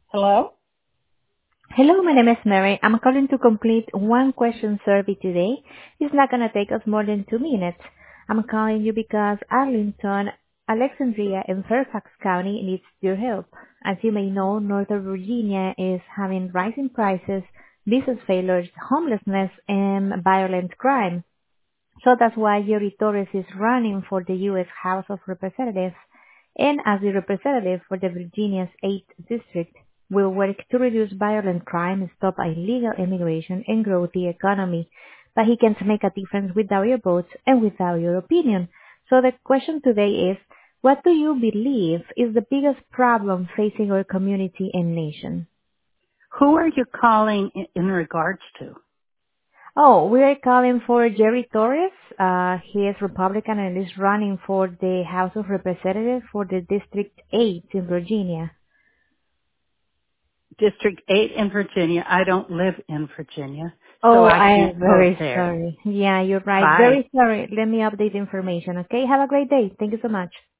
Hello? Hello, my name is Mary. I'm calling to complete one question survey today. It's not going to take us more than 2 minutes. I'm calling you because Arlington, Alexandria, and Fairfax County needs your help. As you may know, Northern Virginia is having rising prices, business failures, homelessness, and violent crime. So that's why Jerry Torres is running for the U.S. House of Representatives and as the representative for the Virginia's 8th District will work to reduce violent crime, stop illegal immigration, and grow the economy. But he can't make a difference without your votes and without your opinion. So the question today is, what do you believe is the biggest problem facing our community and nation? Who are you calling in regards to? Oh, we are calling for Jerry Torres. He is Republican and is running for the House of Representatives for the District 8 in Virginia. District 8 in Virginia. I don't live in Virginia, so Oh, I I can't am vote very there. sorry. Yeah, you're right. Bye. Very sorry. Let me update the information, okay? Have a great day. Thank you so much.